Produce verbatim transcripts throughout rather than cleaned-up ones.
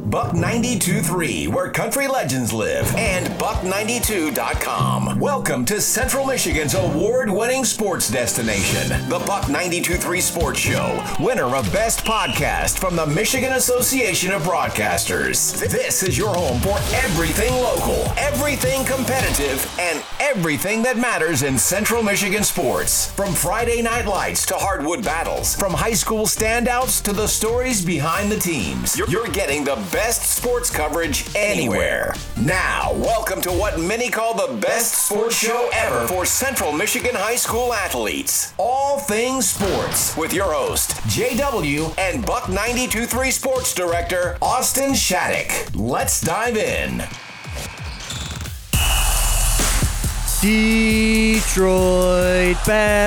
Buck ninety-two point three, where country legends live, and buck ninety-two dot com. Welcome to Central Michigan's award-winning sports destination, the Buck ninety-two point three Sports Show, winner of Best Podcast from the Michigan Association of Broadcasters. This is your home for everything local, everything competitive, and everything that matters in Central Michigan sports. From Friday night lights to hardwood battles, from high school standouts to the stories behind the teams, you're getting the best sports coverage anywhere. Now, welcome to what many call the best sports show ever for Central Michigan high school athletes. All things sports with your host, J W and Buck ninety-two point three Sports Director, Austin Shattuck. Let's dive in. Detroit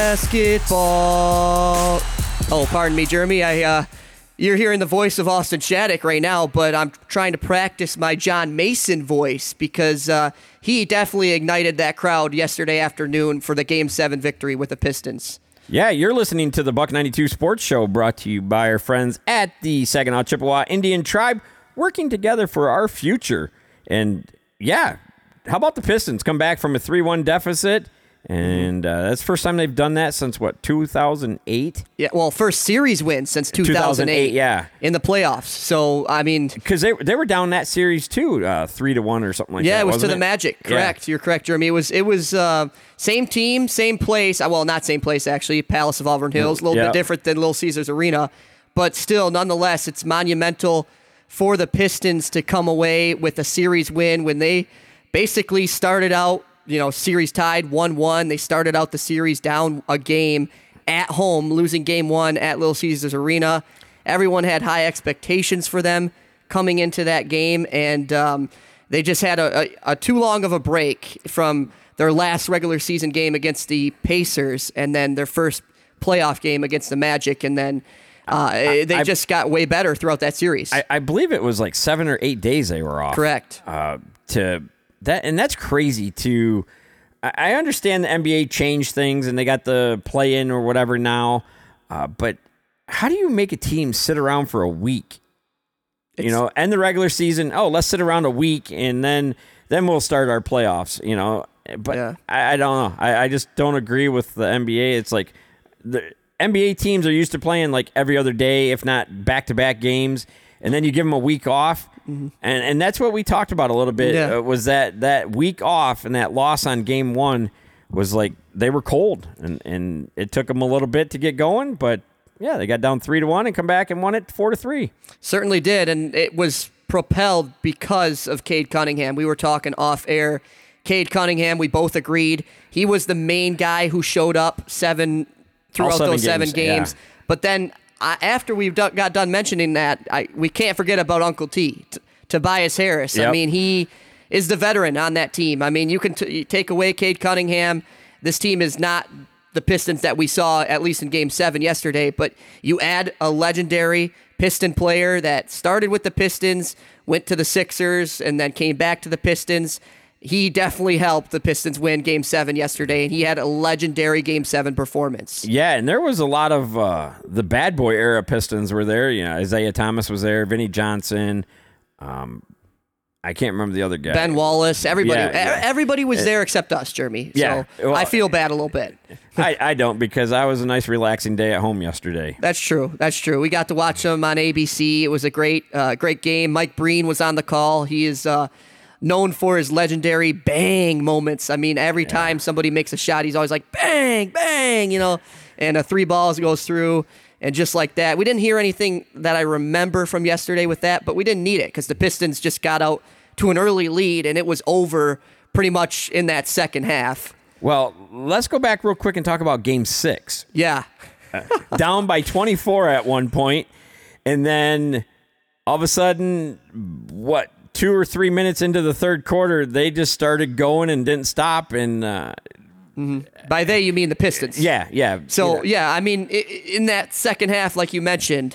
basketball. Oh, pardon me, Jeremy. I, uh, you're hearing the voice of Austin Shattuck right now, but I'm trying to practice my John Mason voice because uh, he definitely ignited that crowd yesterday afternoon for the Game seven victory with the Pistons. Yeah, you're listening to the Buck ninety-two Sports Show, brought to you by our friends at the Saginaw Chippewa Indian Tribe, working together for our future. And yeah, how about the Pistons? Come back from a three one deficit, and uh, that's the first time they've done that since, what, two thousand eight? Yeah, well, first series win since two thousand eight. two thousand eight, yeah. In the playoffs. So, I mean... Because they, they were down that series, too, uh, three to one or something like yeah, that, Yeah, it was wasn't to the it? Magic. Correct. Yeah. You're correct, Jeremy. It was, it was uh, same team, same place. Well, not same place, actually. Palace of Auburn Hills. A little yeah. bit different than Little Caesars Arena. But still, nonetheless, it's monumental for the Pistons to come away with a series win when they basically started out, you know, series tied one one. They started out the series down a game at home, losing game one at Little Caesars Arena. Everyone had high expectations for them coming into that game, and um, they just had a, a, a too long of a break from their last regular season game against the Pacers and then their first playoff game against the Magic, and then uh, I, they I, just got way better throughout that series. I, I believe it was like seven or eight days they were off. Correct. Uh, to... That and that's crazy to. I understand the N B A changed things and they got the play-in or whatever now, uh, but how do you make a team sit around for a week? It's, you know, end the regular season. Oh, let's sit around a week and then then we'll start our playoffs. You know, but yeah. I, I don't know. I, I just don't agree with the N B A. It's like the N B A teams are used to playing like every other day, if not back-to-back games, and then you give them a week off. Mm-hmm. And and that's what we talked about a little bit, yeah. uh, was that, that week off and that loss on game one was like they were cold. And, and it took them a little bit to get going. But, yeah, they got down three to one and come back and won it four to three. Certainly did. And it was propelled because of Cade Cunningham. We were talking off air. Cade Cunningham, we both agreed. He was the main guy who showed up seven throughout seven those seven games, games. Yeah. But then I, after we got done mentioning that, I, we can't forget about Uncle T, T Tobias Harris. Yep. I mean, he is the veteran on that team. I mean, you can t- you take away Cade Cunningham. This team is not the Pistons that we saw, at least in Game seven yesterday, but you add a legendary Piston player that started with the Pistons, went to the Sixers, and then came back to the Pistons. He definitely helped the Pistons win Game seven yesterday, and he had a legendary Game seven performance. Yeah, and there was a lot of uh, the bad boy era Pistons were there. You know, Isaiah Thomas was there, Vinnie Johnson. Um, I can't remember the other guy. Ben Wallace. Everybody Yeah, yeah. everybody was there except us, Jeremy. Yeah, So well, I feel bad a little bit. I, I don't, because I was a nice relaxing day at home yesterday. That's true. That's true. We got to watch them on A B C. It was a great uh, great game. Mike Breen was on the call. He is... Uh, known for his legendary bang moments. I mean, every yeah. time somebody makes a shot, he's always like, bang, bang, you know, and a three balls goes through, and just like that. We didn't hear anything that I remember from yesterday with that, but we didn't need it because the Pistons just got out to an early lead, and it was over pretty much in that second half. Well, let's go back real quick and talk about Game six. Yeah. uh, down by twenty-four at one point, and then all of a sudden, what, two or three minutes into the third quarter, they just started going and didn't stop. And uh, mm-hmm. By they, you mean the Pistons. Yeah, yeah. So, yeah, yeah I mean, in that second half, like you mentioned,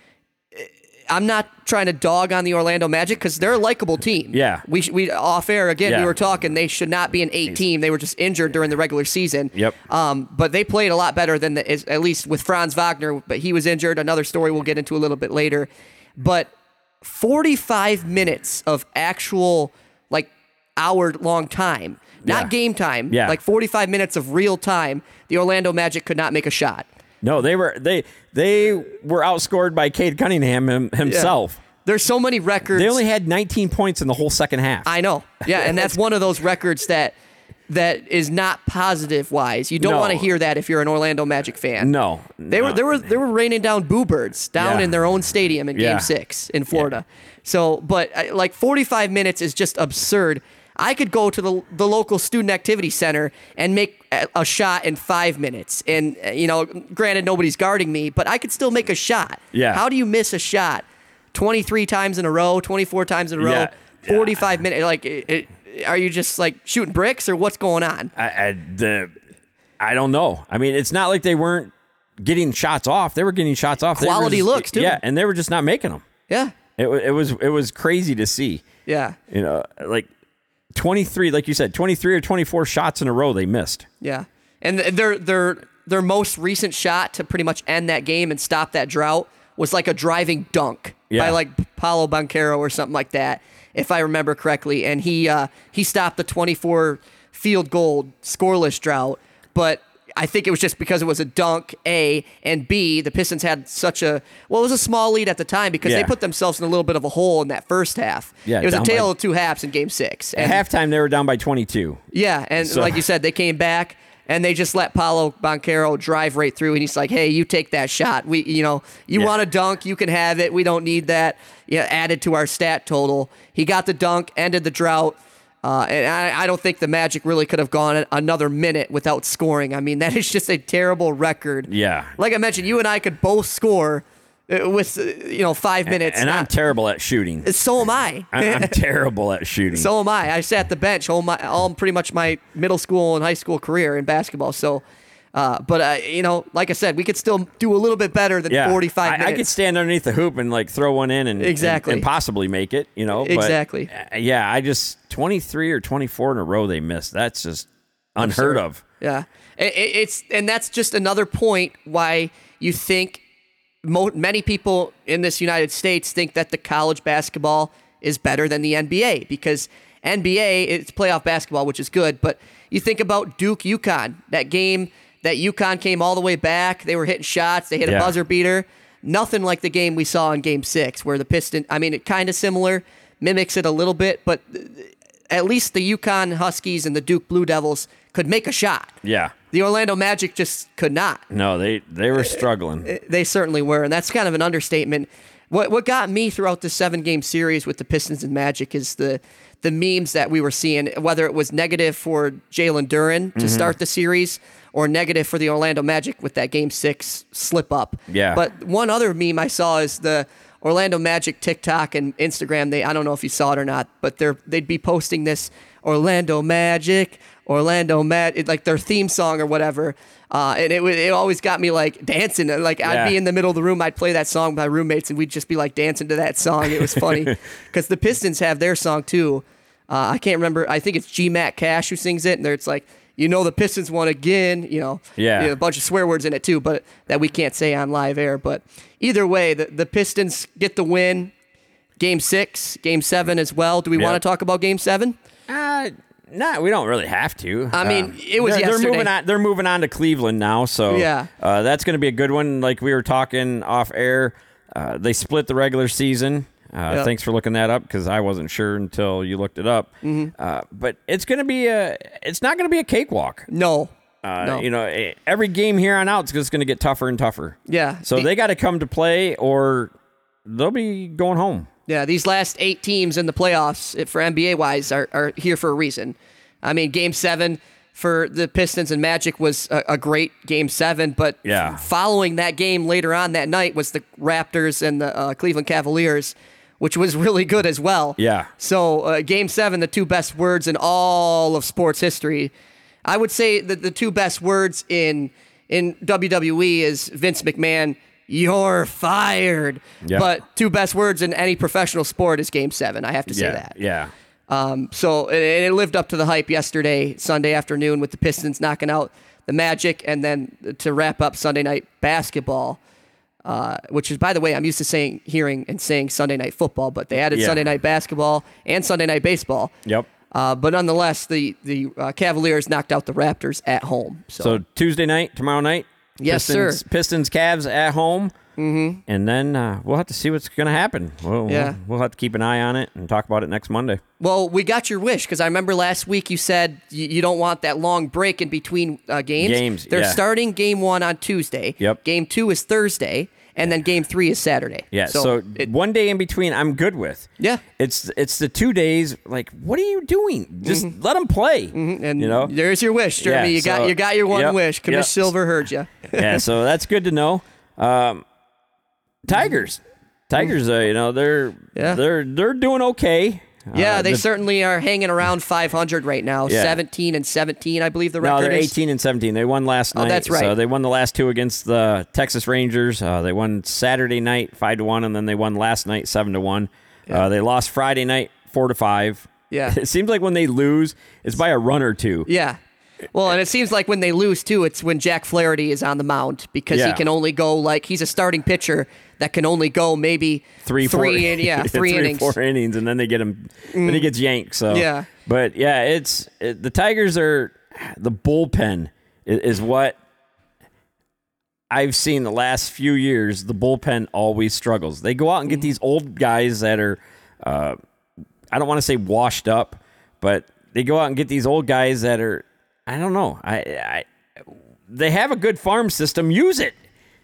I'm not trying to dog on the Orlando Magic because they're a likable team. Yeah. We we off air, again, yeah. we were talking, they should not be an eight team. They were just injured during the regular season. Yep. Um, but they played a lot better than, the, at least with Franz Wagner, but he was injured. Another story we'll get into a little bit later. But forty-five minutes of actual, like, hour-long time. Not Yeah. game time. Yeah. Like forty-five minutes of real time. The Orlando Magic could not make a shot. No, they were they they were outscored by Cade Cunningham him, himself. Yeah. There's so many records. They only had nineteen points in the whole second half. I know. Yeah, and that's one of those records that that is not positive wise. You don't No. want to hear that if you're an Orlando Magic fan. No, They were no. they were they were raining down boo birds down Yeah. in their own stadium in Yeah. Game Six in Florida. So, but uh, like forty-five minutes is just absurd. I could go to the the local student activity center and make a, a shot in five minutes, and uh, you know, granted nobody's guarding me, but I could still make a shot. Yeah. How do you miss a shot twenty-three times in a row, twenty-four times in a row, Yeah. forty-five minutes? Like, it, it, are you just like shooting bricks or what's going on? I, I, the, I don't know. I mean, it's not like they weren't getting shots off. They were getting shots off. They were Quality just- looks, too. Yeah, and they were just not making them. Yeah, It, wa- it was it was crazy to see. yeah. You know, like twenty-three, like you said, twenty-three or twenty-four shots in a row they missed. Yeah, and th- their their their most recent shot to pretty much end that game and stop that drought was like a driving dunk Yeah. by like Paolo Banchero or something like that, if I remember correctly. And he uh, he stopped the twenty-four field goal scoreless drought, but I think it was just because it was a dunk, A, and B, the Pistons had such a, well, it was a small lead at the time because Yeah. they put themselves in a little bit of a hole in that first half. Yeah, it was a down tale by- of two halves in game six. At And- halftime, they were down by twenty-two. yeah, and So- like you said, they came back and they just let Paolo Banchero drive right through, and he's like, "Hey, you take that shot. We, you know, you Yeah. want a dunk, you can have it. We don't need that, yeah, added to our stat total." He got the dunk, ended the drought, uh, and I, I don't think the Magic really could have gone another minute without scoring. I mean, that is just a terrible record. Yeah. Like I mentioned, you and I could both score uh, with uh, you know five minutes. And I'm Not- terrible at shooting. so am I. I- I'm terrible at shooting. So am I. I sat the bench all my all pretty much my middle school and high school career in basketball. So, uh, but uh, you know, like I said, we could still do a little bit better than yeah, forty-five I, minutes. I could stand underneath the hoop and like throw one in and Exactly. and, and possibly make it. You know, but, Exactly. uh, yeah, I just twenty-three or twenty-four in a row they missed. That's just unheard of. Yeah, It- it- it's and that's just another point why you think mo- many people in this United States think that the college basketball is better than the N B A because N B A it's playoff basketball, which is good, but you think about Duke UConn, that game that UConn came all the way back, they were hitting shots, they hit Yeah. a buzzer beater. Nothing like the game we saw in Game Six, where the Pistons. I mean, it kind of similar, mimics it a little bit, but at least the UConn Huskies and the Duke Blue Devils could make a shot. Yeah. The Orlando Magic just could not. No, they they were struggling. They certainly were, and that's kind of an understatement. What what got me throughout the seven game series with the Pistons and Magic is the the memes that we were seeing, whether it was negative for Jalen Duren to Mm-hmm. start the series or negative for the Orlando Magic with that game six slip up. Yeah. But one other meme I saw is the Orlando Magic TikTok and Instagram. They I don't know if you saw it or not, but they're they'd be posting this Orlando Magic, Orlando Mag, like their theme song or whatever. Uh, and it would- it always got me like dancing. Like I'd be Yeah. in the middle of the room, I'd play that song with my roommates, and we'd just be like dancing to that song. It was funny because the Pistons have their song too. Uh, I can't remember. I think it's G Matt Cash who sings it, and there it's like, you know, the Pistons won again. You know, Yeah. you know, a bunch of swear words in it too, but that we can't say on live air. But either way, the, the Pistons get the win. Game six, game seven as well. Do we Yeah. want to talk about game seven? Uh, no, we don't really have to. I mean, Uh, it was they're, they're yesterday. moving on. They're moving on to Cleveland now, so Yeah. uh, that's going to be a good one. Like we were talking off air, uh, they split the regular season. Uh, Yep. Thanks for looking that up because I wasn't sure until you looked it up. Mm-hmm. Uh, but it's going to be a. It's not going to be a cakewalk. No. Uh, no. You know, eh, every game here on out is just going to get tougher and tougher. Yeah. So The- they got to come to play, or they'll be going home. Yeah, these last eight teams in the playoffs eh, for N B A wise are, are here for a reason. I mean, game seven for the Pistons and Magic was a, a great game seven, but Yeah. following that game later on that night was the Raptors and the uh, Cleveland Cavaliers, which was really good as well. Yeah. So uh, game seven, the two best words in all of sports history. I would say that the two best words in in W W E is Vince McMahon, "You're fired." Yeah. But two best words in any professional sport is game seven. I have to say yeah. that. Yeah. Um, so and it lived up to the hype yesterday, Sunday afternoon, with the Pistons knocking out the Magic, and then to wrap up Sunday night basketball. Uh, which is, by the way, I'm used to saying, hearing and saying Sunday Night Football, but they added Yeah. Sunday Night Basketball and Sunday Night Baseball. Yep. Uh, but nonetheless, the the uh, Cavaliers knocked out the Raptors at home. So, So Tuesday night, tomorrow night. Yes, Pistons, sir. Pistons, Cavs at home. Mm-hmm. And then uh, we'll have to see what's going to happen. We'll, Yeah. we'll, we'll have to keep an eye on it and talk about it next Monday. well, we got your wish because I remember last week you said you, you don't want that long break in between uh, games. Games, They're yeah. starting game one on Tuesday. Yep. Game two is Thursday, and then game three is Saturday. Yeah, so, it- one day in between, I'm good with. Yeah. It's it's the two days. Like, what are you doing? Just let them play. and you know. there's your wish, Jeremy. Yeah, you got so- you got your one yep, wish. Commissioner yep. Silver heard you. Yeah, so that's good to know. Um, Tigers, Tigers. Uh, you know, they're Yeah. they're they're doing okay. Yeah, Uh, they the- certainly are hanging around five hundred right now. Yeah. seventeen and seventeen, I believe the No, record they're is. eighteen and seventeen. They won last Oh, night. that's right. So they won the last two against the Texas Rangers. Uh, they won Saturday night five to one, and then they won last night seven to one. Uh, they lost Friday night four to five. Yeah. It seems like when they lose, it's by a run or two. Yeah. Well, and it seems like when they lose, too, it's when Jack Flaherty is on the mound because he Yeah. can only go, like, he's a starting pitcher that can only go maybe Three, three, four, in- yeah, three, three innings. Mm. four innings, and then they get him. Then he gets yanked. So Yeah. but yeah, it's it, the Tigers are the bullpen is, is what I've seen the last few years. The bullpen always struggles. They go out and get these old guys that are, uh, I don't want to say washed up, but they go out and get these old guys that are, I don't know, I, I they have a good farm system. Use it.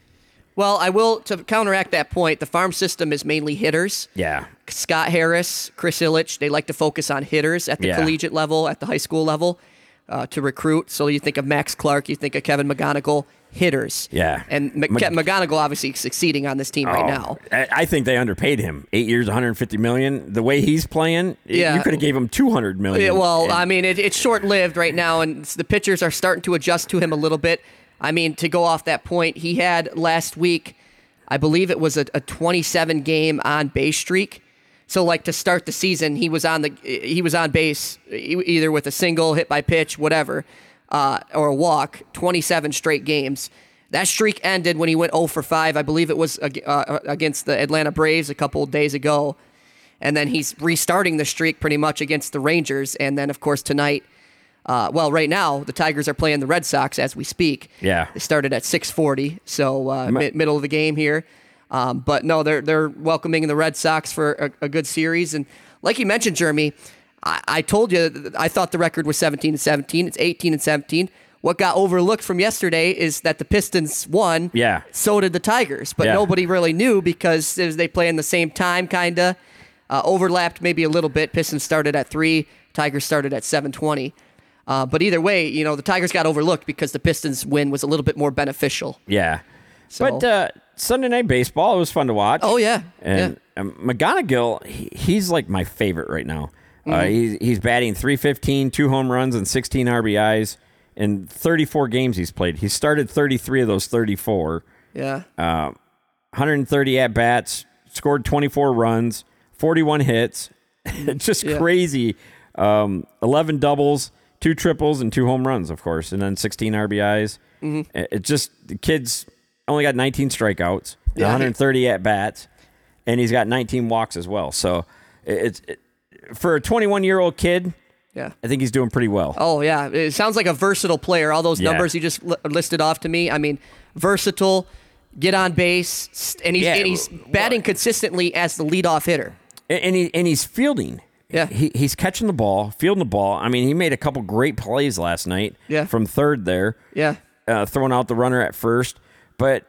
Well, I will, to counteract that point, the farm system is mainly hitters. Yeah. Scott Harris, Chris Ilitch, they like to focus on hitters at the Yeah. collegiate level, at the high school level, uh, to recruit. So you think of Max Clark, you think of Kevin McGonigal, hitters. Yeah. And Mc- Mc- McGonigal obviously succeeding on this team right Oh, now. I I think they underpaid him. Eight years, one hundred fifty million. The way he's playing, Yeah. you could have gave him two hundred million. Yeah, well, And- I mean, it, it's short-lived right now, and the pitchers are starting to adjust to him a little bit. I mean, to go off that point, he had last week, I believe it was a, a twenty-seven game on base streak. So, like to start the season, he was on the he was on base e- either with a single, hit by pitch, whatever, uh, or a walk. twenty-seven straight games. That streak ended when he went oh for five. I believe it was ag- uh, against the Atlanta Braves a couple of days ago. And then he's restarting the streak pretty much against the Rangers. And then, of course, tonight, uh, well, right now, the Tigers are playing the Red Sox as we speak. Yeah. They started at six forty, so uh, mi- middle of the game here. Um, but no, they're they're welcoming the Red Sox for a, a good series. And like you mentioned, Jeremy, I, I told you that I thought the record was seventeen and seventeen. It's eighteen and seventeen. What got overlooked from yesterday is that the Pistons won. Yeah. So did the Tigers, but Yeah. nobody nobody really knew because as they play in the same time, kind of uh, overlapped maybe a little bit. Pistons started at three, Tigers started at seven twenty. Uh, but either way, you know, the Tigers got overlooked because the Pistons win was a little bit more beneficial. Yeah. So- But uh, Sunday Night Baseball, it was fun to watch. Oh, yeah. And um, McGonigal, he, he's like my favorite right now. Uh, Mm-hmm. he's, he's batting three fifteen, two home runs, and sixteen R B Is in thirty-four games he's played. He started thirty-three of those thirty-four. Yeah. one hundred thirty at-bats, scored twenty-four runs, forty-one hits. It's just Yeah. crazy. Um, eleven doubles, two triples, and two home runs, of course, and then sixteen R B Is. Mm-hmm. It it just, the kid's only got nineteen strikeouts, and Yeah. one hundred thirty at-bats, and he's got nineteen walks as well. So it- it's it, for a twenty-one-year-old kid, Yeah. I think he's doing pretty well. Oh, yeah. It sounds like a versatile player. All those Yeah. numbers you just li- listed off to me. I mean, versatile, get on base, st- and he's, Yeah, and he's batting consistently as the leadoff hitter. And, and he and he's fielding. Yeah. He he's catching the ball, fielding the ball. I mean, he made a couple great plays last night. Yeah. From third there. Yeah. Uh, throwing out the runner at first, but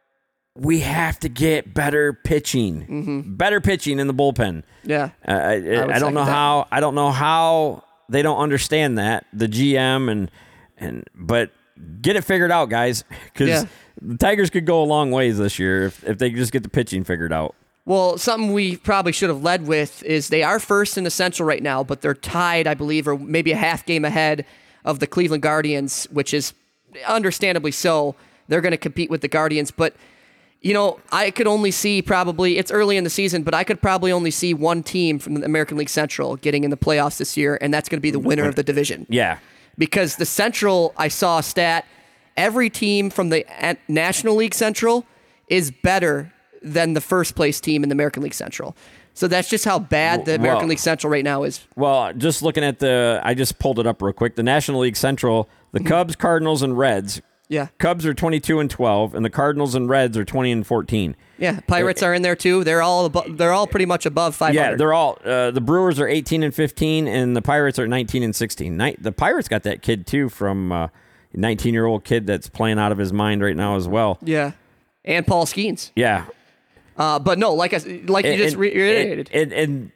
we have to get better pitching, better pitching in the bullpen. Yeah. Uh, I, I, would I don't second know that. how. I don't know how they don't understand that, the G M and and but get it figured out, guys, because Yeah. the Tigers could go a long ways this year if if they just get the pitching figured out. Well, something we probably should have led with is they are first in the Central right now, but they're tied, I believe, or maybe a half game ahead of the Cleveland Guardians, which is understandably so. They're going to compete with the Guardians, but you know, I could only see probably, it's early in the season, but I could probably only see one team from the American League Central getting in the playoffs this year, and that's going to be the winner of the division. Yeah. Because the Central, I saw a stat, every team from the National League Central is better than the first place team in the American League Central. So that's just how bad the American well, League Central right now is. Well, just looking at the, I just pulled it up real quick. The National League Central, the mm-hmm. Cubs, Cardinals, and Reds. Yeah. Cubs are twenty-two and twelve, and the Cardinals and Reds are twenty and fourteen. Yeah, Pirates are in there too. They're all abo- they're all pretty much above five hundred. Yeah, they're all. Uh, the Brewers are eighteen and fifteen, and the Pirates are nineteen and sixteen. Ni- the Pirates got that kid too from uh, nineteen-year-old kid that's playing out of his mind right now as well. Yeah, and Paul Skeens. Yeah. Uh, but no, like I, like you and, just reiterated. And, and, and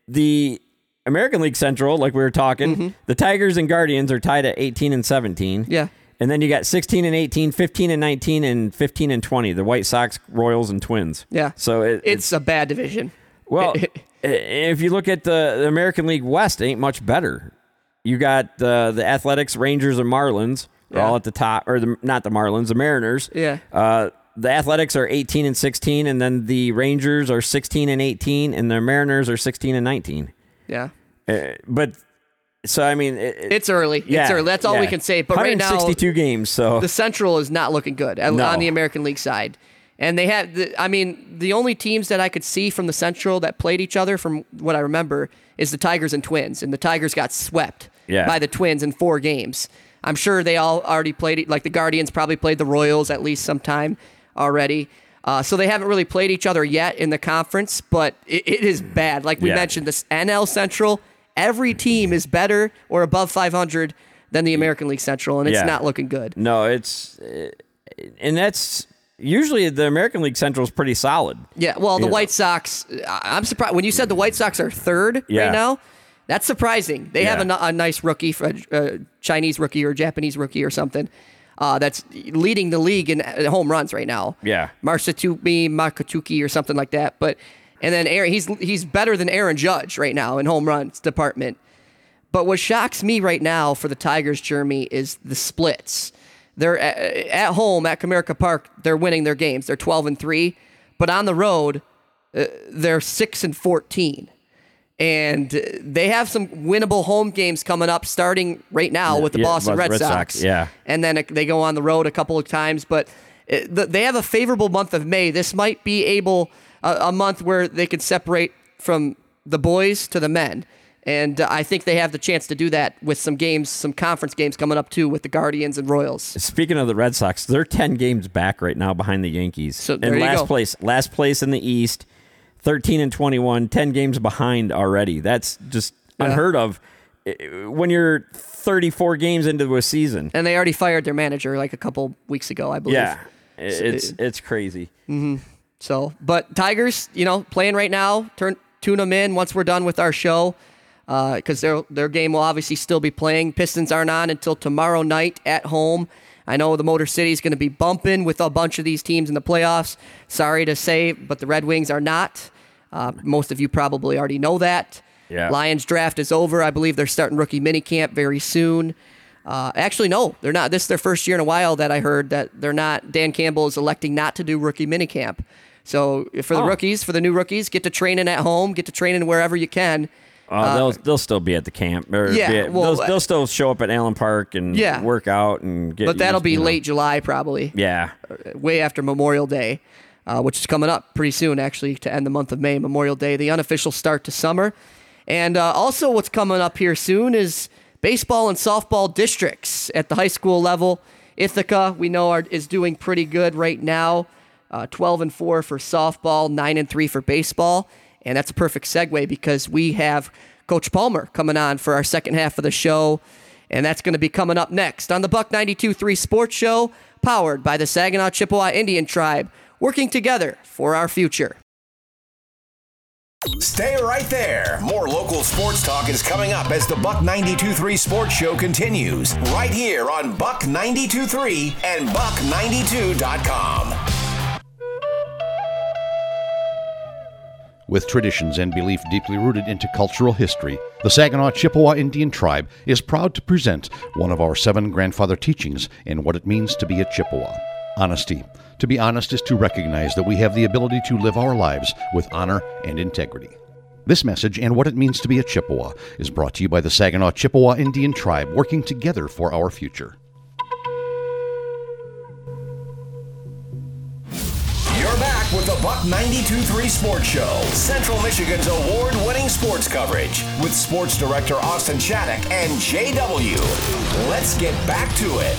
the American League Central, like we were talking, mm-hmm. the Tigers and Guardians are tied at eighteen and seventeen. Yeah. And then you got sixteen and eighteen, fifteen and nineteen, and fifteen and twenty. The White Sox, Royals, and Twins. Yeah. So it, it's, it's a bad division. Well, if you look at the, the American League West, it ain't much better. You got the the Athletics, Rangers, and Marlins are yeah. all at the top, or the, not the Marlins, the Mariners. Yeah. Uh, the Athletics are eighteen and sixteen, and then the Rangers are sixteen and eighteen, and the Mariners are sixteen and nineteen. Yeah. Uh, but so I mean, it, it's early. Yeah, it's early. That's all yeah. we can say. But right now, one hundred sixty-two games. So the Central is not looking good no. on the American League side. And they had, the, I mean, the only teams that I could see from the Central that played each other, from what I remember, is the Tigers and Twins. And the Tigers got swept yeah. by the Twins in four games. I'm sure they all already played it. Like the Guardians probably played the Royals at least sometime already. Uh, so they haven't really played each other yet in the conference, but it, it is bad. Like we yeah. mentioned, this N L Central, every team is better or above five hundred than the American League Central, and it's yeah. not looking good. No, it's, and that's, usually the American League Central is pretty solid. Yeah, well, the you White know. Sox, I'm surprised. When you said the White Sox are third yeah. right now, that's surprising. They yeah. have a, a nice rookie, a, a Chinese rookie or Japanese rookie or something, uh, that's leading the league in home runs right now. Yeah. Masatsuki Makatuki or something like that. But and then Aaron, he's he's better than Aaron Judge right now in home runs department. But what shocks me right now for the Tigers, Jeremy, is the splits. They're at, at home at Comerica Park. They're winning their games. They're twelve and three, but on the road, uh, they're six and fourteen. And they have some winnable home games coming up, starting right now with the yeah, Boston Red, Red Sox. Sox. Yeah, and then they go on the road a couple of times. But they have a favorable month of May. This might be able a, a month where they can separate from the boys to the men. And I think they have the chance to do that with some games, some conference games coming up too with the Guardians and Royals. Speaking of the Red Sox, they're ten games back right now behind the Yankees. So there in you last go. place, last place in the East, thirteen and twenty-one, ten games behind already. That's just Yeah. unheard of when you're thirty-four games into a season. And they already fired their manager like a couple weeks ago, I believe. Yeah, it's it's crazy. Mm-hmm. So, but Tigers, you know, playing right now. Turn tune them in once we're done with our show. Because uh, their their game will obviously still be playing. Pistons aren't on until tomorrow night at home. I know the Motor City is going to be bumping with a bunch of these teams in the playoffs. Sorry to say, but the Red Wings are not. Uh, most of you probably already know that. Yeah. Lions draft is over. I believe they're starting rookie minicamp very soon. Uh, actually, no, they're not. This is their first year in a while that I heard that they're not. Dan Campbell is electing not to do rookie minicamp. So for the oh. rookies, for the new rookies, get to training at home, get to training wherever you can. Uh, uh, they'll they'll still be at the camp. Or yeah, at, well, they'll, they'll still show up at Allen Park and yeah. work out and get. But that'll be you know. late July probably. Yeah, way after Memorial Day, uh, which is coming up pretty soon actually to end the month of May. Memorial Day, the unofficial start to summer, and uh, also what's coming up here soon is baseball and softball districts at the high school level. Ithaca, we know, are, is doing pretty good right now. Uh, twelve and four for softball, nine and three for baseball. And that's a perfect segue because we have Coach Palmer coming on for our second half of the show. And that's going to be coming up next on the Buck ninety-two point three Sports Show, powered by the Saginaw Chippewa Indian Tribe, working together for our future. Stay right there. More local sports talk is coming up as the Buck ninety-two point three Sports Show continues right here on Buck ninety-two point three and buck ninety-two dot com. With traditions and belief deeply rooted into cultural history, the Saginaw Chippewa Indian Tribe is proud to present one of our seven grandfather teachings in what it means to be a Chippewa. Honesty. To be honest is to recognize that we have the ability to live our lives with honor and integrity. This message and what it means to be a Chippewa is brought to you by the Saginaw Chippewa Indian Tribe, working together for our future. Buck ninety-two point three Sports Show, Central Michigan's award-winning sports coverage with sports director Austin Shattuck and J W. Let's get back to it.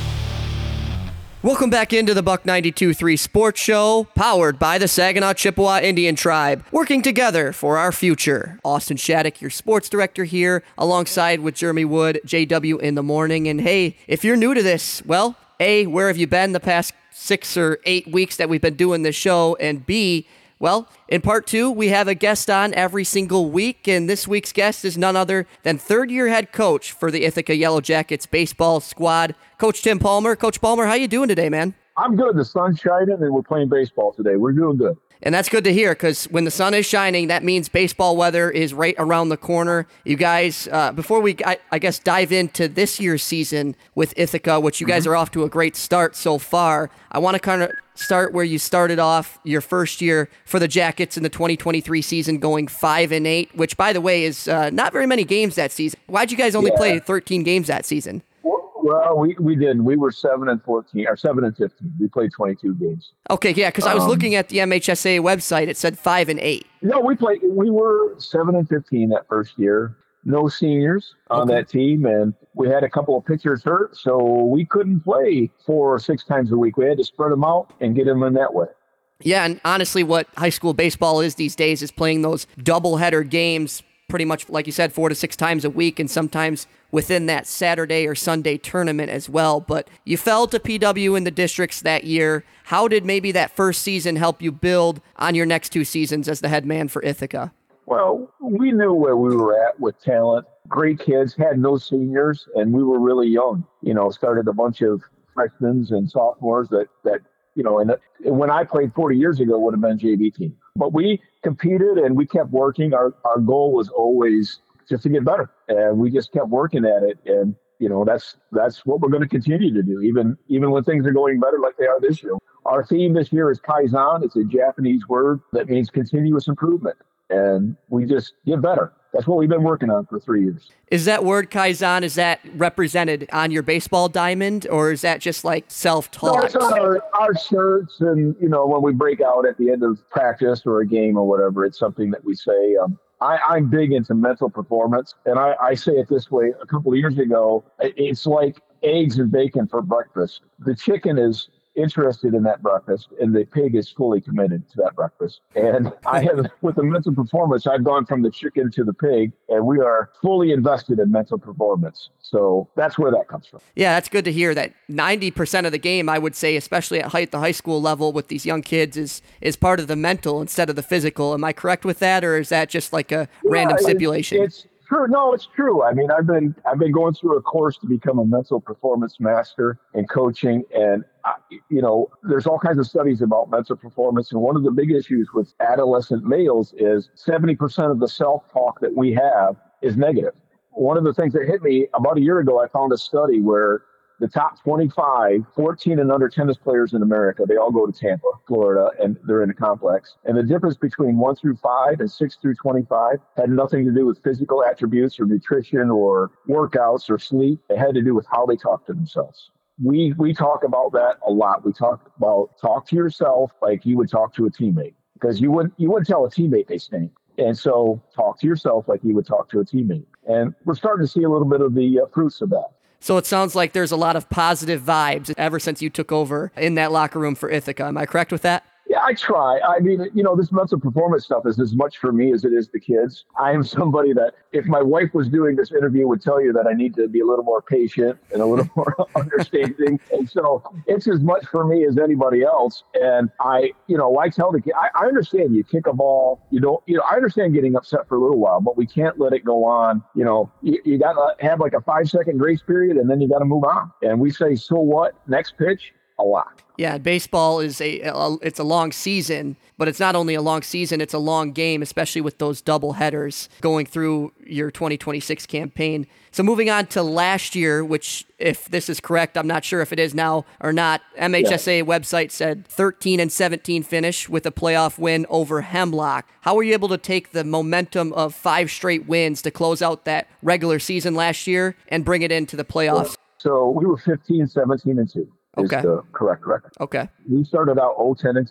Welcome back into the Buck ninety-two point three Sports Show, powered by the Saginaw Chippewa Indian Tribe, working together for our future. Austin Shattuck, your sports director here, alongside with Jeremy Wood, J W in the morning. And hey, if you're new to this, well, A, where have you been the past six or eight weeks that we've been doing this show? And B, well, in part two, we have a guest on every single week, and this week's guest is none other than third-year head coach for the Ithaca Yellow Jackets baseball squad, Coach Tim Palmer. Coach Palmer, how you doing today, man? I'm good. The sun's shining, and we're playing baseball today. We're doing good. And that's good to hear, because when the sun is shining, that means baseball weather is right around the corner. You guys, uh, before we, I, I guess, dive into this year's season with Ithaca, which you guys mm-hmm. are off to a great start so far, I want to kind of start where you started off your first year for the Jackets in the twenty twenty-three season, going five and eight, which, by the way, is uh, not very many games that season. Why'd you guys only yeah. play thirteen games that season? Well, we, we did. We were seven and fourteen, or seven and fifteen. We played twenty-two games. Okay, yeah, because I was um, looking at the M H S A website. It said five and eight. No, we played. We were seven and fifteen that first year. No seniors on okay. that team, and we had a couple of pitchers hurt, so we couldn't play four or six times a week. We had to spread them out and get them in that way. Yeah, and honestly, what high school baseball is these days is playing those doubleheader games, pretty much like you said, four to six times a week, and sometimes within that Saturday or Sunday tournament as well. But you fell to P W in the districts that year. How did maybe that first season help you build on your next two seasons as the head man for Ithaca? Well, we knew where we were at with talent. Great kids, had no seniors, and we were really young. You know, started a bunch of freshmen and sophomores that, that you know, and when I played forty years ago, would have been J V team. But we competed and we kept working. Our our goal was always just to get better, and we just kept working at it. And you know, that's that's what we're going to continue to do, even even when things are going better like they are this year. Our theme this year is Kaizen. It's a Japanese word that means continuous improvement, and we just get better. That's what we've been working on for three years. Is that word Kaizen, is that represented on your baseball diamond, or is that just like self-taught? No, it's on our, our shirts, and, you know, when we break out at the end of practice or a game or whatever, it's something that we say. Um, I, I'm big into mental performance, and I, I say it this way. A couple of years ago, it's like eggs and bacon for breakfast. The chicken is interested in that breakfast, and the pig is fully committed to that breakfast. And I have, with the mental performance, I've gone from the chicken to the pig, and we are fully invested in mental performance. So that's where that comes from. Yeah, that's good to hear that ninety percent of the game, I would say, especially at high, the high school level with these young kids, is is part of the mental instead of the physical. Am I correct with that, or is that just like a yeah, random stipulation? It's, it's true. No, it's true. I mean, I've been I've been going through a course to become a mental performance master in coaching, and I, you know, there's all kinds of studies about mental performance, and one of the big issues with adolescent males is seventy percent of the self-talk that we have is negative. One of the things that hit me about a year ago, I found a study where the top twenty-five, fourteen and under tennis players in America, they all go to Tampa, Florida, and they're in a complex. And the difference between one through five and six through twenty-five had nothing to do with physical attributes or nutrition or workouts or sleep. It had to do with how they talk to themselves. We we talk about that a lot. We talk about talk to yourself like you would talk to a teammate, because you wouldn't you wouldn't tell a teammate they stink. And so talk to yourself like you would talk to a teammate. And we're starting to see a little bit of the uh, fruits of that. So it sounds like there's a lot of positive vibes ever since you took over in that locker room for Ithaca. Am I correct with that? Yeah, I try. I mean, you know, this mental performance stuff is as much for me as it is the kids. I am somebody that, if my wife was doing this interview, would tell you that I need to be a little more patient and a little more understanding. And so it's as much for me as anybody else. And I, you know, I tell the kid, I, I understand you kick a ball, you don't, you know, I understand getting upset for a little while, but we can't let it go on. You know, you, you got to have like a five second grace period, and then you got to move on. And we say, so what? Next pitch? A lot. Yeah, baseball is a, a it's a long season, but it's not only a long season, it's a long game, especially with those double headers going through your twenty twenty-six campaign. So moving on to last year, which, if this is correct, I'm not sure if it is now or not. M H S A yeah. website said thirteen and seventeen finish with a playoff win over Hemlock. How were you able to take the momentum of five straight wins to close out that regular season last year and bring it into the playoffs? So we were fifteen, seventeen, and two. Is okay. the correct record. Okay. We started out oh ten and two.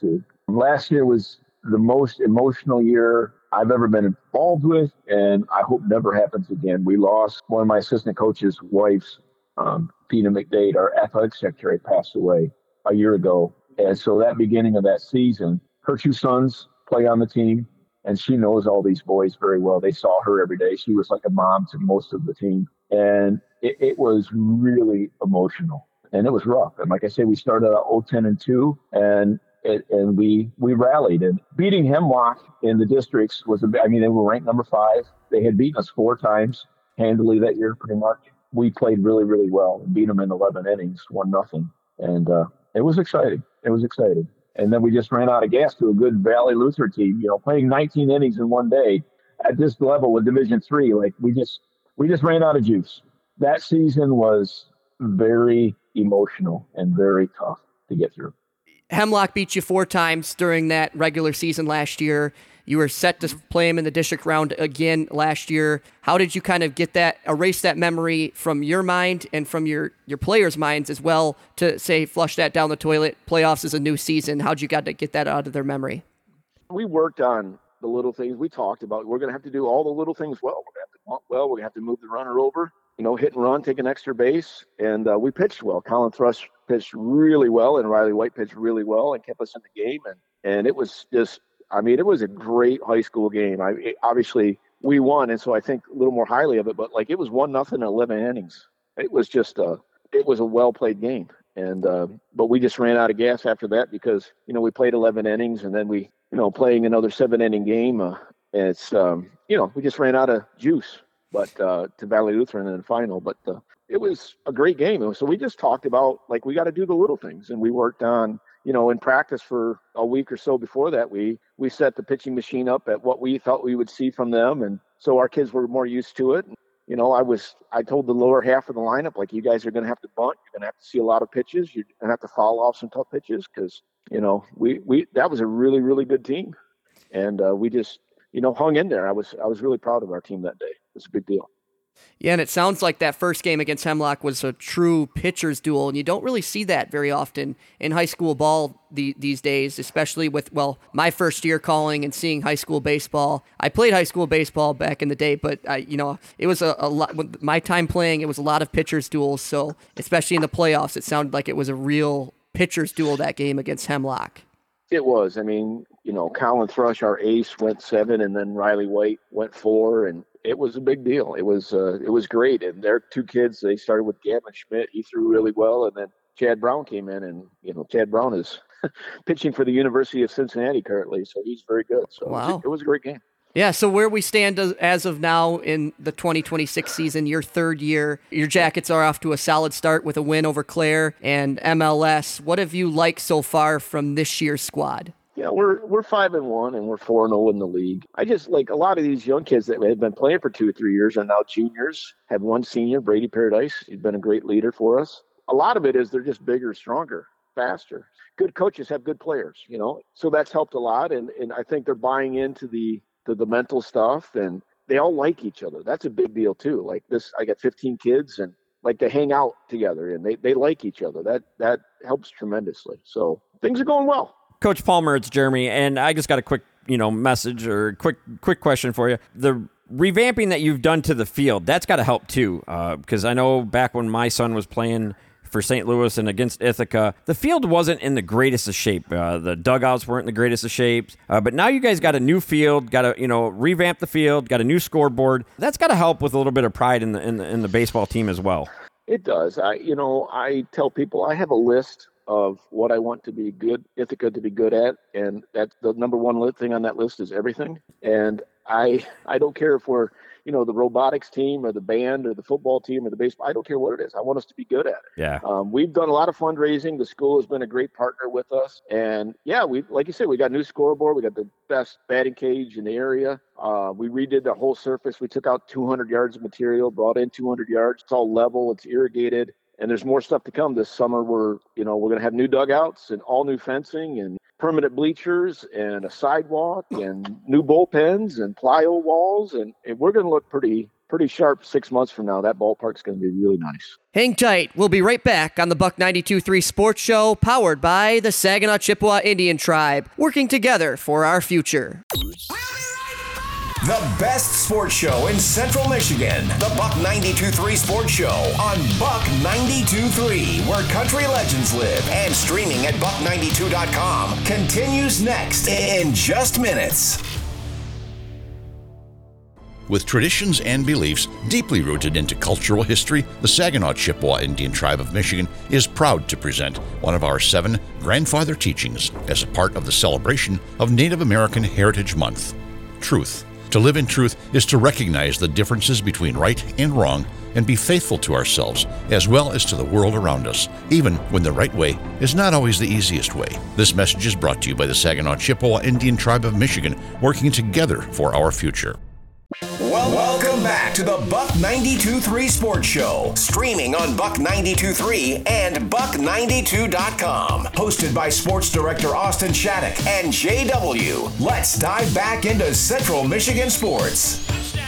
Last year was the most emotional year I've ever been involved with, and I hope never happens again. We lost one of my assistant coach's wives, um, Tina McDade, our athletic secretary, passed away a year ago. And so that beginning of that season, her two sons play on the team, and she knows all these boys very well. They saw her every day. She was like a mom to most of the team. And it, it was really emotional, and it was rough. And like I said, we started out oh ten and two, and It, and we we rallied, and beating Hemlock in the districts was a, I mean, they were ranked number five. They had beaten us four times handily that year, pretty much. We played really, really well and beat them in eleven innings, one nothing, and uh, it was exciting. It was exciting. And then we just ran out of gas to a good Valley Lutheran team. You know, playing nineteen innings in one day at this level with Division Three, like we just we just ran out of juice. That season was very emotional and very tough to get through. Hemlock beat you four times during that regular season last year. You were set to play him in the district round again last year. How did you kind of get that, erase that memory from your mind and from your, your players' minds as well to say, flush that down the toilet, playoffs is a new season? How'd you got to get that out of their memory? We worked on the little things we talked about. We're going to have to do all the little things well. We're going to have to punt well. We're going to have to move the runner over, you know, hit and run, take an extra base. And uh, we pitched well. Colin Thrush pitched really well, and Riley White pitched really well and kept us in the game. And, and it was just, I mean, it was a great high school game. I it, obviously we won, and so I think a little more highly of it, but like it was one nothing in eleven innings. It was just a, it was a well played game. And, uh, but we just ran out of gas after that because, you know, we played eleven innings, and then we, you know, playing another seven inning game. Uh, it's, um, you know, we just ran out of juice, but, uh, to Valley Lutheran in the final, but, uh, it was a great game. So we just talked about, like, we got to do the little things. And we worked on, you know, in practice for a week or so before that, we, we set the pitching machine up at what we thought we would see from them. And so our kids were more used to it. You know, I was, I told the lower half of the lineup, like, you guys are going to have to bunt. You're going to have to see a lot of pitches. You're going to have to foul off some tough pitches because, you know, we, we, that was a really, really good team. And uh, we just, you know, hung in there. I was, I was really proud of our team that day. It was a big deal. Yeah, and it sounds like that first game against Hemlock was a true pitcher's duel, and you don't really see that very often in high school ball the, these days, especially with, well, my first year calling and seeing high school baseball. I played high school baseball back in the day, but, I, you know, it was a, a lot, my time playing, it was a lot of pitcher's duels, so especially in the playoffs, it sounded like it was a real pitcher's duel that game against Hemlock. It was. I mean, you know, Colin Thrush, our ace, went seven, and then Riley White went four, and it was a big deal. It was uh, it was great. And their two kids, they started with Gavin Schmidt. He threw really well, and then Chad Brown came in, and you know, Chad Brown is pitching for the University of Cincinnati currently, so he's very good. So wow. it, was a, it was a great game. Yeah, so where we stand as of now in the twenty twenty-six season, your third year, your Jackets are off to a solid start with a win over Clare and M L S. What have you liked so far from this year's squad? Yeah, we're we're five and one, and we're four and zero in the league. I just like a lot of these young kids that have been playing for two or three years are now juniors. Have one senior, Brady Paradise. He's been a great leader for us. A lot of it is they're just bigger, stronger, faster. Good coaches have good players, you know. So that's helped a lot, and and I think they're buying into the the, the mental stuff, and they all like each other. That's a big deal too. Like this, I got fifteen kids, and like they hang out together, and they they like each other. That that helps tremendously. So things are going well. Coach Palmer, it's Jeremy, and I just got a quick, you know, message or quick, quick question for you. The revamping that you've done to the field, that's got to help too, because uh, I know back when my son was playing for Saint Louis and against Ithaca, the field wasn't in the greatest of shape. Uh, the dugouts weren't in the greatest of shapes, uh, but now you guys got a new field, got to, you know, revamp the field, got a new scoreboard. That's got to help with a little bit of pride in the in the in the baseball team as well. It does. I, you know, I tell people I have a list of what I want to be good, Ithaca to be good at, and that's the number one thing on that list is everything. And I I don't care if we're, you know, the robotics team or the band or the football team or the baseball. I don't care what it is. I want us to be good at it. Yeah. Um, we've done a lot of fundraising. The school has been a great partner with us. And yeah, we, like you said, we got a new scoreboard. We got the best batting cage in the area. Uh, we redid the whole surface. We took out two hundred yards of material, brought in two hundred yards. It's all level. It's irrigated. And there's more stuff to come this summer. We're, you know, we're going to have new dugouts and all new fencing and permanent bleachers and a sidewalk and new bullpens and plyo walls. And, and we're going to look pretty, pretty sharp six months from now. That ballpark's going to be really nice. Hang tight. We'll be right back on the Buck ninety-two point three Sports Show, powered by the Saginaw Chippewa Indian Tribe, working together for our future. The best sports show in Central Michigan. The Buck ninety-two point three Sports Show on Buck ninety-two point three, where country legends live, and streaming at buck ninety-two dot com continues next in just minutes. With traditions and beliefs deeply rooted into cultural history, the Saginaw Chippewa Indian Tribe of Michigan is proud to present one of our seven grandfather teachings as a part of the celebration of Native American Heritage Month. Truth. To live in truth is to recognize the differences between right and wrong and be faithful to ourselves as well as to the world around us, even when the right way is not always the easiest way. This message is brought to you by the Saginaw Chippewa Indian Tribe of Michigan, working together for our future. Well, welcome back to the Buck ninety-two point three Sports Show, streaming on Buck ninety-two point three and buck ninety-two dot com. Hosted by Sports Director Austin Shattuck and J W. Let's dive back into Central Michigan sports.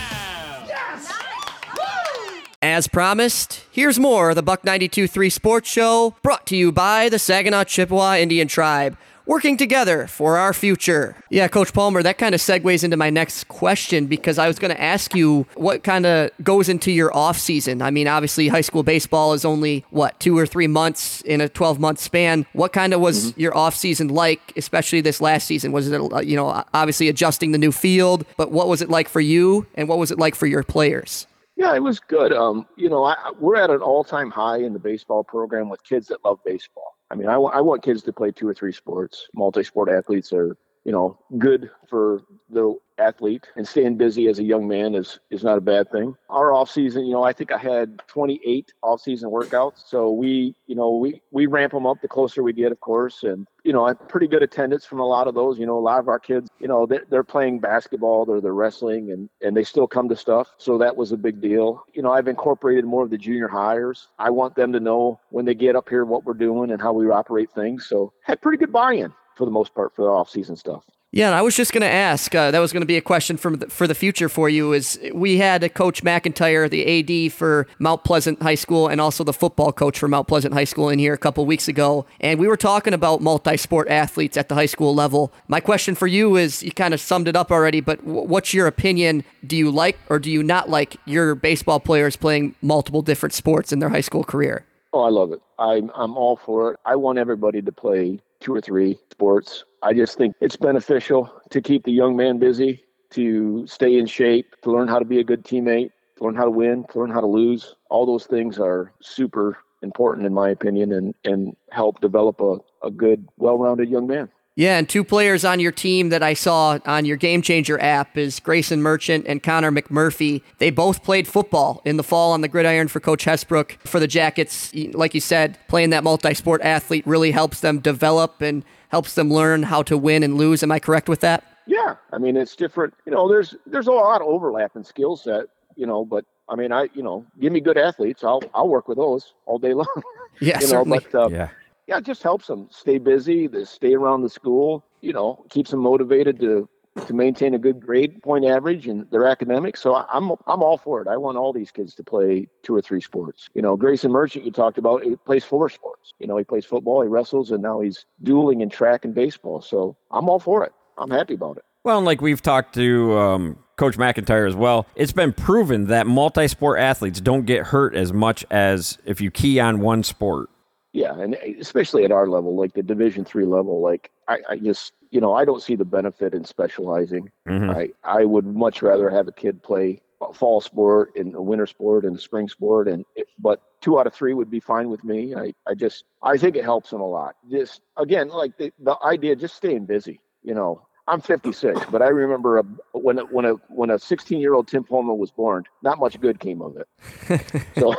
As promised, here's more of the Buck ninety-two point three Sports Show, brought to you by the Saginaw Chippewa Indian Tribe, working together for our future. Yeah, Coach Palmer, that kind of segues into my next question, because I was going to ask you what kind of goes into your off season. I mean, obviously high school baseball is only, what, two or three months in a twelve-month span. What kind of was mm-hmm. your off season like, especially this last season? Was it, you know, obviously adjusting the new field, but what was it like for you, and what was it like for your players? Yeah, it was good. Um, you know, I, we're at an all-time high in the baseball program with kids that love baseball. I mean, I, w- I want kids to play two or three sports. Multi-sport athletes are, you know, good for the athlete, and staying busy as a young man is is not a bad thing. Our off season, you know, I think I had twenty-eight off season workouts. So we, you know, we we ramp them up the closer we get, of course, and you know, I had pretty good attendance from a lot of those. You know, a lot of our kids, you know, they're, they're playing basketball, they're they're wrestling, and and they still come to stuff. So that was a big deal. You know, I've incorporated more of the junior hires. I want them to know when they get up here what we're doing and how we operate things. So had pretty good buy-in for the most part for the off season stuff. Yeah, and I was just going to ask, uh, that was going to be a question from the, for the future for you, is we had a Coach McIntyre, the A D for Mount Pleasant High School, and also the football coach for Mount Pleasant High School in here a couple weeks ago, and we were talking about multi-sport athletes at the high school level. My question for you is, you kind of summed it up already, but w- what's your opinion? Do you like or do you not like your baseball players playing multiple different sports in their high school career? Oh, I love it. I'm, I'm all for it. I want everybody to play two or three sports. I just think it's beneficial to keep the young man busy, to stay in shape, to learn how to be a good teammate, to learn how to win, to learn how to lose. All those things are super important, in my opinion, and, and help develop a, a good, well-rounded young man. Yeah, and two players on your team that I saw on your Game Changer app is Grayson Merchant and Connor McMurphy. They both played football in the fall on the gridiron for Coach Hesbrook for the Jackets. Like you said, playing that multi-sport athlete really helps them develop and helps them learn how to win and lose. Am I correct with that? Yeah, I mean, it's different. You know, there's there's a lot of overlap in skill set, you know, but I mean, I, you know, give me good athletes. I'll I'll work with those all day long. Yeah, you certainly. Know, but, uh, yeah. Yeah, it just helps them stay busy, they stay around the school, you know, keeps them motivated to, to maintain a good grade point average in their academics. So I'm I'm all for it. I want all these kids to play two or three sports. You know, Grayson Merchant, you talked about, he plays four sports. You know, he plays football, he wrestles, and now he's dueling in track and baseball. So I'm all for it. I'm happy about it. Well, and like we've talked to um, Coach McIntyre as well, it's been proven that multi-sport athletes don't get hurt as much as if you key on one sport. Yeah, and especially at our level, like the Division three level, like I, I just, you know, I don't see the benefit in specializing. Mm-hmm. I, I would much rather have a kid play a fall sport and a winter sport and a spring sport, and it, but two out of three would be fine with me. I, I just, I think it helps them a lot. Just, again, like the, the idea, just staying busy, you know. I'm fifty-six, but I remember a, when a, when a when a sixteen-year-old Tim Palmer was born, not much good came of it. So,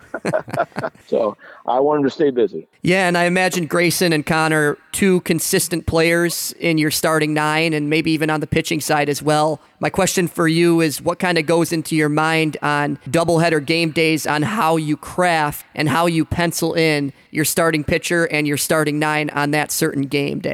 so I want him to stay busy. Yeah, and I imagine Grayson and Connor, two consistent players in your starting nine, and maybe even on the pitching side as well. My question for you is, what kind of goes into your mind on doubleheader game days, on how you craft and how you pencil in your starting pitcher and your starting nine on that certain game day?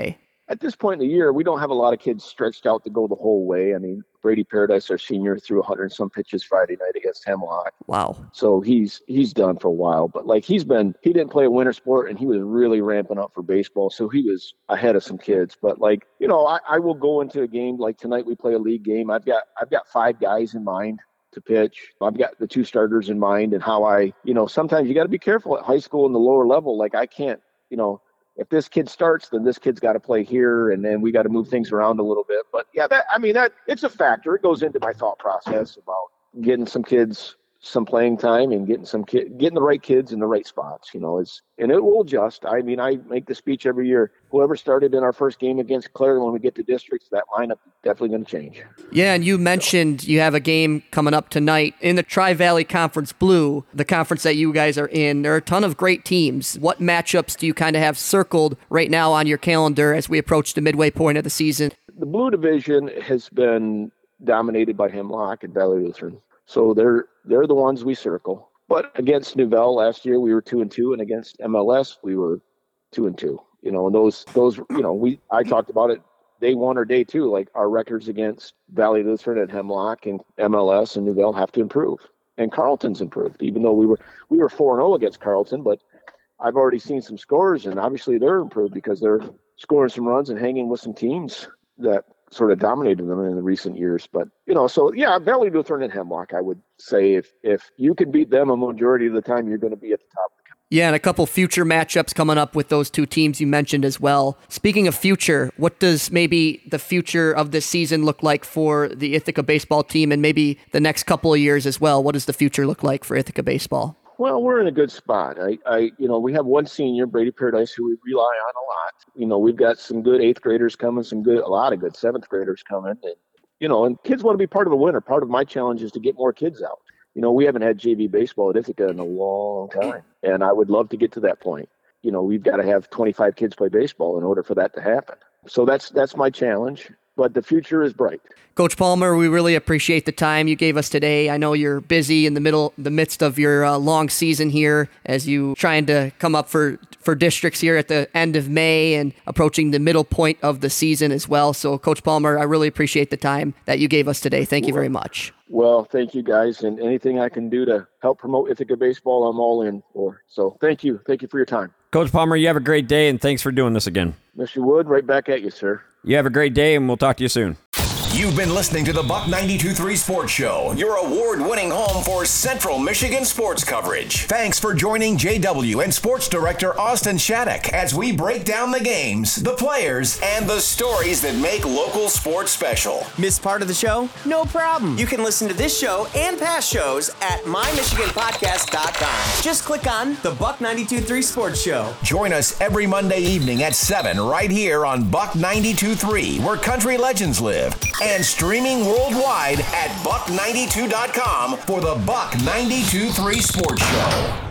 at this point in the year, we don't have a lot of kids stretched out to go the whole way. I mean, Brady Paradise, our senior, threw one hundred and some pitches Friday night against Hemlock. Wow. So he's he's done for a while. But, like, he's been – he didn't play a winter sport, and he was really ramping up for baseball. So he was ahead of some kids. But, like, you know, I, I will go into a game. Like tonight we play a league game. I've got I've got five guys in mind to pitch. I've got the two starters in mind and how I – you know, sometimes you got to be careful at high school and the lower level. Like, I can't, you know – if this kid starts, then this kid's got to play here, and then we got to move things around a little bit. But yeah, that I mean, that it's a factor. It goes into my thought process about getting some kids some playing time and getting some kid, getting the right kids in the right spots. You know, it's and it will adjust. I mean, I make the speech every year. Whoever started in our first game against Clare, when we get to districts, that lineup is definitely going to change. Yeah, and you mentioned you have a game coming up tonight in the Tri-Valley Conference Blue, the conference that you guys are in. There are a ton of great teams. What matchups do you kind of have circled right now on your calendar as we approach the midway point of the season? The Blue Division has been dominated by Hemlock and Valley Lutheran. So they're they're the ones we circle. But against Nouvelle last year we were two and two, and against M L S we were two and two. You know, and those those you know we I talked about it day one or day two. Like our records against Valley Lutheran and Hemlock and M L S and Nouvelle have to improve. And Carleton's improved, even though we were we were four and zero against Carleton. But I've already seen some scores, and obviously they're improved because they're scoring some runs and hanging with some teams that sort of dominated them in the recent years. But, you know, so yeah, Valley Lutheran and Hemlock, I would say if, if you can beat them a majority of the time, you're going to be at the top of the country. Yeah, and a couple future matchups coming up with those two teams you mentioned as well. Speaking of future, what does maybe the future of this season look like for the Ithaca baseball team, and maybe the next couple of years as well? What does the future look like for Ithaca baseball? Well, we're in a good spot. I, I, you know, we have one senior, Brady Paradise, who we rely on a lot. You know, we've got some good eighth graders coming, some good, a lot of good seventh graders coming, and you know, and kids want to be part of the winter. Part of my challenge is to get more kids out. You know, we haven't had J V baseball at Ithaca in a long time, and I would love to get to that point. You know, we've got to have twenty-five kids play baseball in order for that to happen. So that's that's my challenge. But the future is bright. Coach Palmer, we really appreciate the time you gave us today. I know you're busy in the middle, the midst of your uh, long season here as you trying to come up for, for districts here at the end of May and approaching the middle point of the season as well. So, Coach Palmer, I really appreciate the time that you gave us today. Thank you very much. Well, thank you guys, and anything I can do to help promote Ithaca baseball, I'm all in for. So, thank you, thank you for your time. Coach Palmer, you have a great day, and thanks for doing this again. Mister Wood, right back at you, sir. You have a great day, and we'll talk to you soon. You've been listening to the Buck ninety-two point three Sports Show, your award-winning home for Central Michigan sports coverage. Thanks for joining J W and Sports Director Austin Shattuck as we break down the games, the players, and the stories that make local sports special. Missed part of the show? No problem. You can listen to this show and past shows at my michigan podcast dot com. Just click on the Buck ninety-two point three Sports Show. Join us every Monday evening at seven right here on Buck ninety-two point three, where country legends live. And streaming worldwide at buck ninety-two dot com for the Buck ninety-two point three Sports Show.